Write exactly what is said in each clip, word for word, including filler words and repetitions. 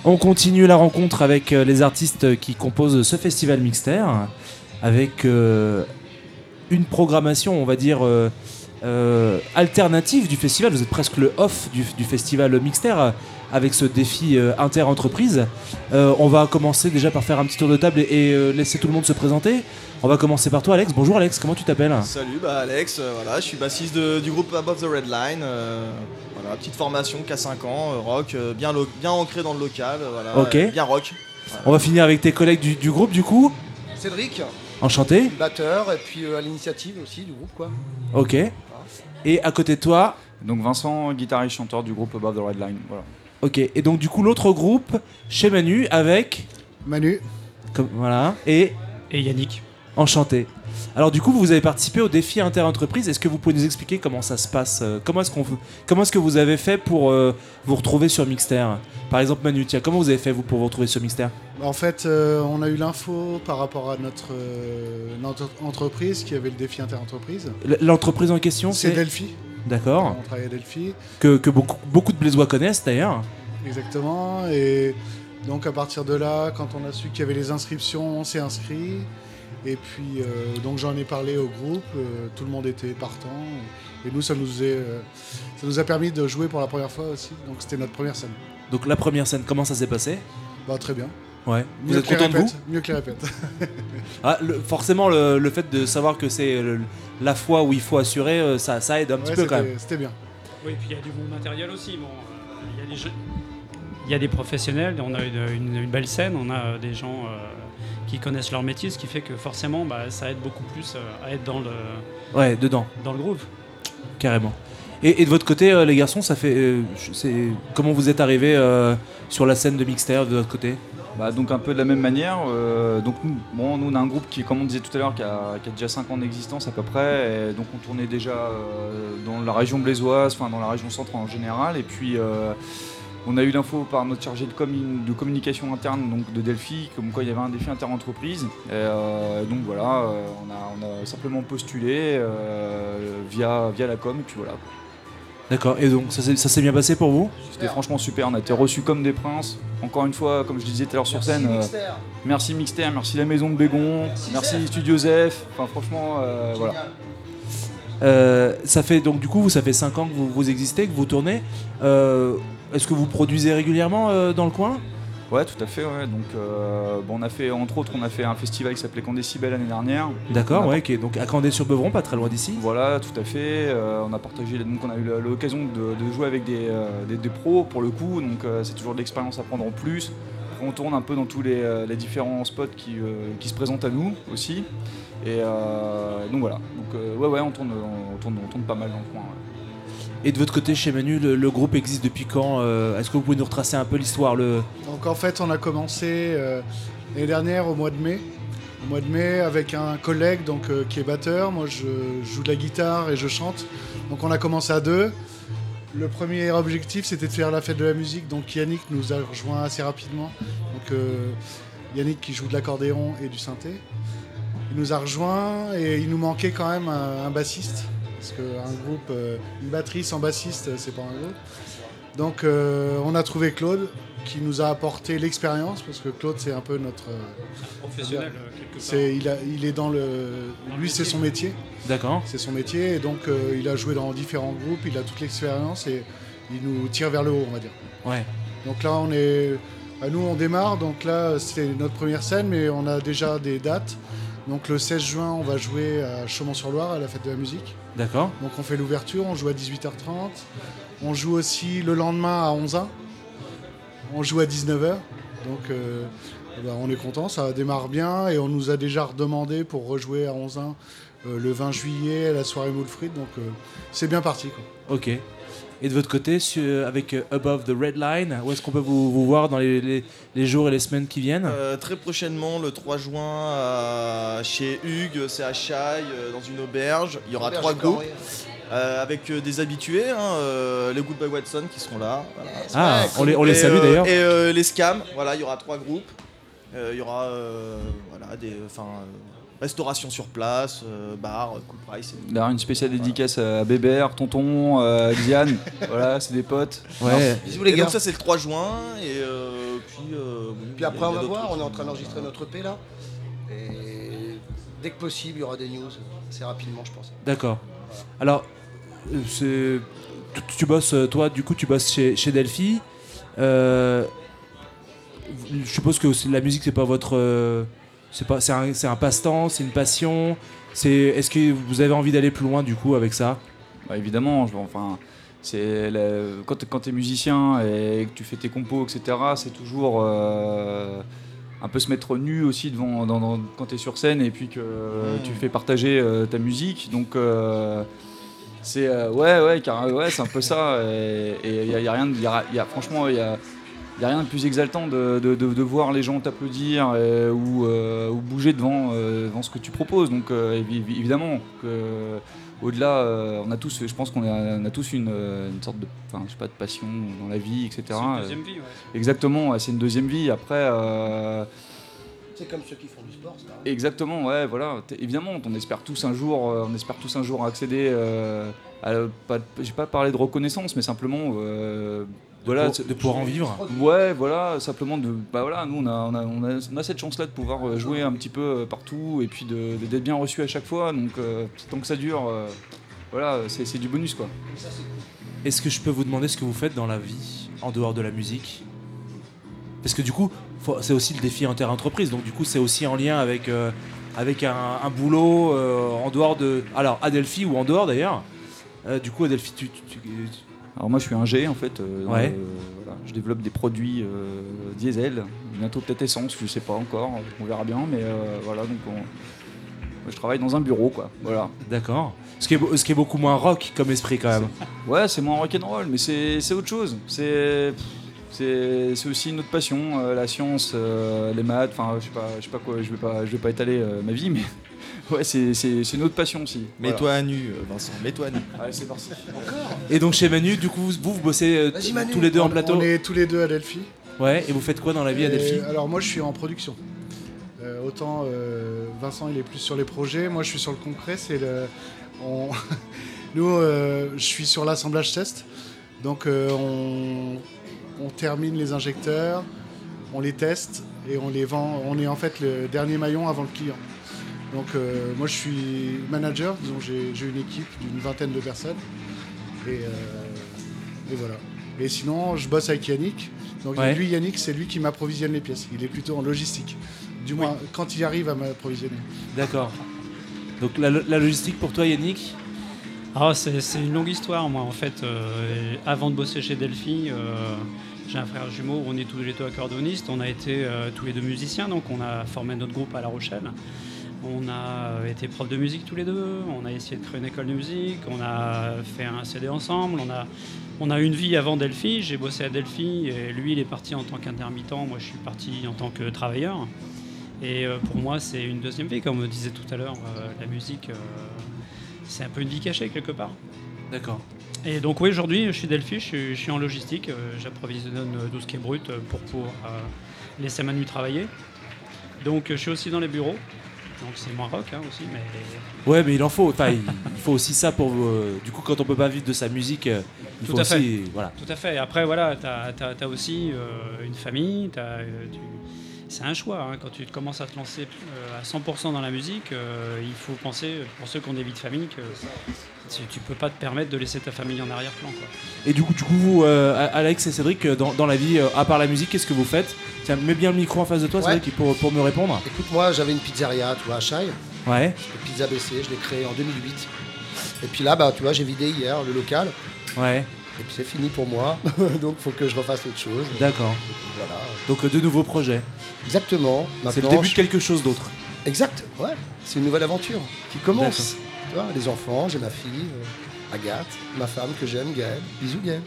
On continue la rencontre avec euh, les artistes qui composent ce festival Mixter, avec euh, une programmation, on va dire, euh, euh, alternative du festival. Vous êtes presque le off du, du festival Mixter, euh, avec ce défi euh, inter-entreprise. Euh, on va commencer déjà par faire un petit tour de table et, et euh, laisser tout le monde se présenter. On va commencer par toi, Alex. Bonjour Alex, comment tu t'appelles ? Salut, bah Alex, euh, voilà, je suis bassiste de- du groupe Above the Red Line. euh, voilà, petite formation qui a cinq ans, euh, rock, euh, bien, lo- bien ancré dans le local, euh, voilà, Ok. euh, bien rock. Voilà. On va finir avec tes collègues du, du groupe, du coup. Cédric, Enchanté. batteur, et puis euh, à l'initiative aussi du groupe, quoi. Ok. Et à côté de toi, Donc Vincent, guitariste chanteur du groupe Above the Red Line. Voilà. ok. Et donc du coup l'autre groupe chez Manu avec, Manu, comme, voilà, et Et Yannick. Enchanté. Alors du coup vous avez participé au défi inter-entreprise. Est-ce que vous pouvez nous expliquer comment ça se passe ? euh, Comment est-ce qu'on, vous- comment est-ce que vous avez fait pour euh, vous retrouver sur Mixter ? Par exemple Manu, tiens, comment vous avez fait vous pour vous retrouver sur Mixter ? en fait, euh, on a eu l'info par rapport à notre, euh, notre entreprise qui avait le défi inter-entreprise. L- L'entreprise en question, C'est c'est, Delphi. d'accord, On travaille à Delphi, que, que beaucoup, beaucoup de Blésois connaissent d'ailleurs. exactement. Et donc à partir de là, quand on a su qu'il y avait les inscriptions, on s'est inscrit. Et puis euh, donc j'en ai parlé au groupe, euh, tout le monde était partant. Et nous, ça nous, est, euh, ça nous a permis de jouer pour la première fois aussi. Donc c'était notre première scène. Donc la première scène, comment ça s'est passé ? Bah, très bien. Ouais. Vous Mieux êtes que les content de vous ? répètes, Mieux que les répètes. Ah, le- forcément, le, le fait de savoir que c'est le- la fois où il faut assurer, euh, ça, ça aide un petit Ouais, peu quand c'était- même. C'était bien. Oui, et puis il y a du bon matériel aussi. Bon, euh, il y a des jeux- il y a des professionnels, on a une, une- une belle scène, on a euh, des gens euh, qui connaissent leur métier, ce qui fait que forcément bah, ça aide beaucoup plus euh, à être dans le, Ouais, dedans, dans le groove. carrément. Et, et de votre côté, euh, les garçons, ça fait, euh, c'est comment vous êtes arrivés euh, sur la scène de Mixter de votre côté ? Bah, donc un peu de la même manière. euh, donc nous, bon, nous on a un groupe qui, comme on disait tout à l'heure, qui a, qui a déjà cinq ans d'existence à peu près. Et donc on tournait déjà euh, dans la région blésoise, enfin dans la région centre en général. Et puis euh, on a eu l'info par notre chargé de, commun- de communication interne donc de Delphi, comme quoi il y avait un défi inter-entreprise. Et euh, donc voilà, euh, on, a, on a simplement postulé euh, via, via la com. Et puis voilà. D'accord. Et donc, ça s'est, ça s'est bien passé pour vous ? C'était franchement super, on a été reçus comme des princes. Encore une fois, comme je disais tout à l'heure sur scène, euh, merci Mixter, merci la maison de Bégon, merci, Studio Zef. Enfin franchement, euh, voilà. Euh, ça fait donc du coup, ça fait cinq ans que vous, vous existez, que vous tournez. Euh, est-ce que vous produisez régulièrement euh, dans le coin ? Ouais, tout à fait. Ouais. Donc, euh, bon, on a fait, entre autres, on a fait un festival qui s'appelait Condécibel l'année dernière. D'accord, On a ouais, ok. Donc à Candé-sur-Beuvron, pas très loin d'ici. Voilà, tout à fait. Euh, on a partagé, donc on a eu l'occasion de, de jouer avec des, euh, des, des pros pour le coup, donc euh, c'est toujours de l'expérience à prendre en plus. Après, on tourne un peu dans tous les, euh, les différents spots qui, euh, qui se présentent à nous aussi. Et euh, donc voilà. Donc euh, ouais, ouais, on tourne, on tourne, on tourne pas mal dans le coin. Ouais. Et de votre côté, chez Manu, le, le groupe existe depuis quand ? Euh, Est-ce que vous pouvez nous retracer un peu l'histoire le... Donc en fait, on a commencé euh, l'année dernière au mois de mai. Au mois de mai avec un collègue donc, euh, qui est batteur. Moi, je joue de la guitare et je chante. Donc on a commencé à deux. Le premier objectif, c'était de faire la fête de la musique. Donc Yannick nous a rejoint assez rapidement. Donc euh, Yannick qui joue de l'accordéon et du synthé. Il nous a rejoint et il nous manquait quand même un, un bassiste. Parce qu'un groupe, euh, une batterie sans bassiste, c'est pas un groupe. Donc euh, on a trouvé Claude qui nous a apporté l'expérience, parce que Claude c'est un peu notre... euh, Professionnel, euh, quelque part. c'est, il, a, il est dans le... Dans le lui c'est métier. son métier, D'accord. c'est son métier, et donc euh, il a joué dans différents groupes, il a toute l'expérience et il nous tire vers le haut, on va dire. Ouais. Donc là on est... À nous on démarre, donc là c'est notre première scène, mais on a déjà des dates. Donc le seize juin on va jouer à Chaumont-sur-Loire à la fête de la musique. D'accord. Donc on fait l'ouverture, on joue à dix-huit heures trente. On joue aussi le lendemain à onze heures. On joue à dix-neuf heures. Donc euh, bah, on est content, ça démarre bien. Et on nous a déjà redemandé pour rejouer à onze heures euh, le vingt juillet à la soirée moule frites. Donc euh, c'est bien parti, quoi. Ok. Et de votre côté, sur- avec euh, Above the Red Line, où est-ce qu'on peut vous, vous voir dans les, les- les jours et les semaines qui viennent ? Euh, très prochainement, le trois juin, à- chez Hugues, c'est à Chaille, euh, dans une auberge. Il y aura trois groupes euh, avec euh, des habitués, hein, euh, les Goodbye Watson qui seront là. Voilà. Ah, on les, on les Et, salue euh, d'ailleurs. Et euh, les Scams, voilà, il y aura trois groupes. Euh, Il y aura euh, voilà, des, enfin, euh, restauration sur place, euh, bar, cool price. Et... D'ailleurs, une spéciale dédicace à Bébert, Tonton, euh, Diane, voilà, c'est des potes. Ouais. Bisous les Et gars. donc ça c'est le trois juin et euh, puis. Euh, oui, Puis après il y a- on il y va a d'autres voir, trucs. on est en train d'enregistrer notre E P là. Et dès que possible, il y aura des news, assez rapidement je pense. D'accord. Alors, euh, c'est... Tu, tu bosses, euh, toi, du coup, tu bosses chez, chez Delphi. Euh, je suppose que aussi la musique, c'est pas votre... euh, c'est, pas, c'est, un, c'est un passe-temps, c'est une passion. C'est, est-ce que vous avez envie d'aller plus loin, du coup, avec ça ? Bah, évidemment, je, enfin, c'est la- quand, quand tu es musicien et que tu fais tes compos, et cetera, c'est toujours euh, un peu se mettre nu aussi devant, dans, dans- quand tu es sur scène et puis que euh, Mmh. tu fais partager euh, ta musique. Donc, euh, c'est euh, ouais, ouais, car, ouais, c'est un peu ça. Et il y a, y a rien, de- y a, y a- franchement, il y a, y a rien de plus exaltant de, de, de, de voir les gens t'applaudir euh, ou, euh, ou bouger devant, euh, devant ce que tu proposes. Donc, euh, évi- évidemment que au-delà, euh, on a tous, je pense qu'on a, on a tous une, euh, une sorte de, enfin, je sais pas, de passion dans la vie, et cetera. C'est une deuxième vie, ouais. Exactement, ouais, c'est une deuxième vie. Après, euh, C'est comme ceux qui font du sport, c'est pareil. exactement, ouais, voilà. T'es- évidemment, on espère tous un jour, euh, on espère tous un jour accéder. Euh, à, pas, j'ai pas parlé de reconnaissance, mais simplement, euh, voilà, de, pour- de pouvoir en vivre. ouais, voilà, simplement de, bah voilà, nous on a, on a, on a, on a cette chance-là de pouvoir euh, jouer un petit peu euh, partout et puis de, de- d'être bien reçu à chaque fois. Donc, euh, tant que ça dure, euh, voilà, c'est, c'est du bonus quoi. Est-ce que je peux vous demander ce que vous faites dans la vie, en dehors de la musique ? Parce que du coup, faut- c'est aussi le défi inter-entreprise, donc du coup, c'est aussi en lien avec, euh, avec un, un boulot euh, en dehors de... Alors, à Delphi ou en dehors d'ailleurs. Euh, du coup, à Delphi, tu... tu- tu- Alors moi je suis un G en fait, euh, dans Ouais. le- voilà, je développe des produits euh, diesel, bientôt peut-être essence, je sais pas encore, on verra bien, mais euh, voilà, donc on- moi, je travaille dans un bureau quoi, voilà. D'accord. Ce qui, est, beau- ce qui est beaucoup moins rock comme esprit quand même. Ouais, c'est moins rock'n'roll, mais c'est, c'est autre chose, c'est, c'est, c'est aussi une autre passion, euh, la science, euh, les maths, enfin je sais pas, je sais pas quoi, je vais pas, je vais pas étaler euh, ma vie, mais ouais, c'est, c'est, c'est une autre passion aussi. Mets-toi à nu, euh, Vincent, mets-toi à nu. Voilà. Allez, c'est parti. Et donc chez Manu, du coup, vous, vous, vous bossez euh, Vas-y, Manu. tous les deux en On- plateau. On est tous les deux à Delphi. Ouais, et vous faites quoi dans la vie à Et Delphi ? alors moi je suis en production. Euh, autant euh, Vincent il est plus sur les projets, moi je suis sur le concret. C'est le, on- nous euh, je suis sur l'assemblage test. Donc euh, on, on termine les injecteurs, on les teste et on les vend. On est en fait le dernier maillon avant le client. Donc euh, moi je suis manager, disons j'ai, j'ai une équipe d'une vingtaine de personnes. Et, euh, et voilà. Et sinon je bosse avec Yannick. Donc Ouais. lui, Yannick, c'est lui qui m'approvisionne les pièces. Il est plutôt en logistique. Du moins, quand il arrive à m'approvisionner. D'accord. Donc la, la logistique pour toi, Yannick ? Ah, c'est, c'est une longue histoire, moi, en fait. euh, et avant de bosser chez Delphi, euh, j'ai un frère jumeau, on est tous les deux accordéonistes. On a été euh, tous les deux musiciens, donc on a formé notre groupe à La Rochelle. On a euh, été profs de musique tous les deux, on a essayé de créer une école de musique, on a fait un C D ensemble, on a, on a eu une vie avant Delphi. J'ai bossé à Delphi et lui, il est parti en tant qu'intermittent, moi je suis parti en tant que travailleur. Et euh, pour moi, c'est une deuxième vie, comme on disait tout à l'heure, euh, la musique, euh, c'est un peu une vie cachée quelque part. D'accord. Et donc oui, aujourd'hui, je suis Delphi, je suis, je suis en logistique, euh, j'approvisionne euh, tout ce qui est brut euh, pour pouvoir euh, laisser Manu travailler. Donc euh, je suis aussi dans les bureaux, donc c'est moins rock hein, aussi, mais Ouais, mais il en faut. Enfin, il, il faut aussi ça pour. euh, du coup, quand on peut pas vivre de sa musique, euh, il Tout faut à aussi. Voilà. tout à fait. Après voilà, t'as, t'as, t'as aussi euh, une famille, t'as, euh, tu- c'est un choix. Hein. Quand tu commences à te lancer euh, à cent pour cent dans la musique, euh, il faut penser, pour ceux qui ont des vies de famille, que tu, tu peux pas te permettre de laisser ta famille en arrière-plan, quoi. Et du coup, du coup vous, euh, Alex et Cédric, dans, dans la vie, euh, à part la musique, qu'est-ce que vous faites ? Tiens, mets bien le micro en face de toi, Ouais. Cédric, pour, pour me répondre. Écoute, moi j'avais une pizzeria, tu vois, à Chaille, Ouais. le Pizza B C, je l'ai créé en deux mille huit. Et puis là, bah, tu vois, j'ai vidé hier le local, Ouais. et puis c'est fini pour moi, donc faut que je refasse autre chose. D'accord. Voilà. Donc, euh, de nouveaux projets. Exactement. C'est le Maintenant, début de je- quelque chose d'autre. Exact, ouais. C'est une nouvelle aventure qui commence. Tu vois, les enfants, j'ai ma fille, euh, Agathe, ma femme que j'aime, Gaëlle. Bisous Gaëlle.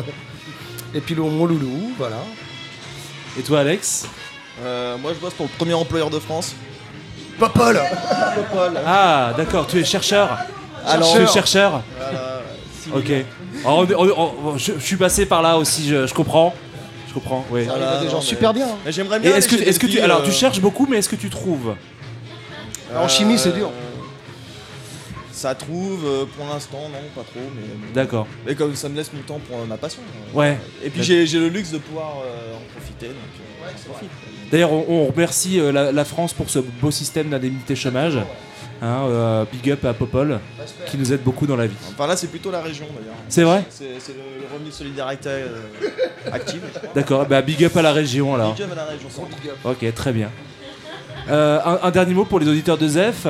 Et puis le, mon loulou, voilà. Et toi, Alex ? Euh, moi je bosse pour le premier employeur de France. Popol. Popol. Ah, d'accord, tu es chercheur. Alors- tu es chercheur. Voilà, six Ok. millions. Alors, on- on- on- je, je suis passé par là aussi, je, je comprends. Je comprends, oui. Ça arrive Voilà, à des non, gens mais- super bien. Mais j'aimerais Et bien. est-ce que, aller chez est-ce que tu, Delphi, alors euh, tu cherches beaucoup, mais est-ce que tu trouves ? En chimie, c'est dur. Ça trouve, euh, pour l'instant, non, pas trop. Mais, D'accord. mais comme ça me laisse mon temps pour euh, ma passion. euh. Ouais. Et puis j'ai j'ai le luxe de pouvoir euh, en profiter. Donc, euh, j'en profite. D'ailleurs, on, on remercie euh, la, la France pour ce beau système d'indemnité chômage. Hein, euh, big up à Popol, qui nous aide beaucoup dans la vie. Enfin là, c'est plutôt la région d'ailleurs. C'est vrai ? C'est c'est le, le revenu de solidarité euh, active. D'accord, bah big up à la région alors. Big up à la région centre. Ok, très bien. Euh, un, un dernier mot pour les auditeurs de Zef.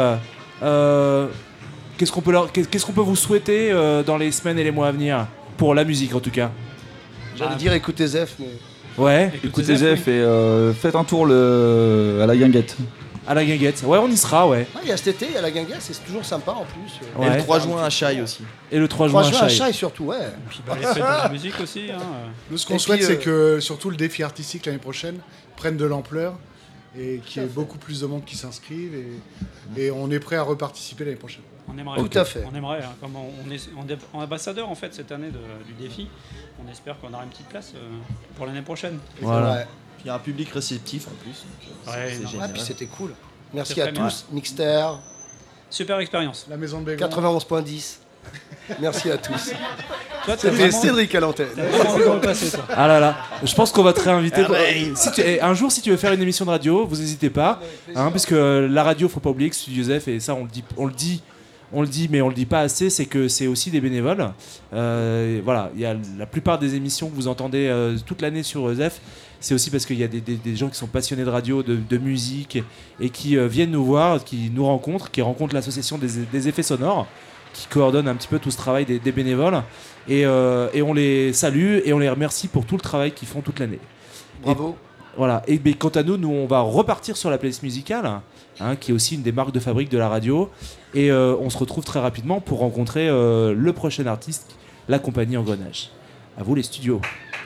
Euh, qu'est-ce qu'on peut leur, qu'est-ce qu'on peut vous souhaiter euh, dans les semaines et les mois à venir pour la musique en tout cas. J'allais dire écoutez Zef, mais. Ouais. Écoutez Zef et euh, faites un tour le... à la guinguette. À la guinguette. Ouais, on y sera, ouais. Ah, il y a cet été, il y a la guinguette, c'est toujours sympa en plus. Ouais. Et le trois juin à Chaille aussi. Et le trois trois juin juin à à Chaille. Chaille surtout, ouais. Puis bah, les fêtes de la musique aussi. Hein. Nous, ce qu'on Et souhaite, puis, c'est euh, que surtout le défi artistique l'année prochaine prenne de l'ampleur et qu'il y ait beaucoup plus de monde qui s'inscrivent. Et, et on est prêt à reparticiper l'année prochaine. On aimerait, Tout à fait. On aimerait, hein, comme on, on est on est ambassadeur en fait cette année de- du défi, on espère qu'on aura une petite place euh, pour l'année prochaine. Voilà. Ouais. Puis il y a un public réceptif en plus. Donc, euh, Ouais, c'est- c'est non. Ouais, génial. puis c'était cool. Merci C'est à très tous. Mixter, Super expérience. La maison de Bégon. quatre-vingt-onze point dix. Merci à tous. Toi, t'as C'était vraiment, Cédric à l'antenne. t'as vraiment envie de repasser, toi. Ah là là, je pense qu'on va te réinviter. Ah ouais. Si tu- eh, un jour, si tu veux faire une émission de radio, vous n'hésitez pas, hein, parce que euh, la radio, faut pas oublier que Studio Zef, et ça, on le dit, on le dit, on le dit, mais on le dit pas assez, c'est que c'est aussi des bénévoles. Euh, voilà, il y a la plupart des émissions que vous entendez euh, toute l'année sur euh, Zef. C'est aussi parce qu'il y a des, des- des gens qui sont passionnés de radio, de, de musique, et, et qui euh, viennent nous voir, qui nous rencontrent, qui rencontrent l'association des, des effets sonores, qui coordonne un petit peu tout ce travail des, des bénévoles. Et, euh, et on les salue et on les remercie pour tout le travail qu'ils font toute l'année. Bravo. Voilà. Et mais quant à nous, nous on va repartir sur la playlist musicale, hein, qui est aussi une des marques de fabrique de la radio. Et euh, on se retrouve très rapidement pour rencontrer euh, le prochain artiste, la compagnie Engrenage. À vous les studios.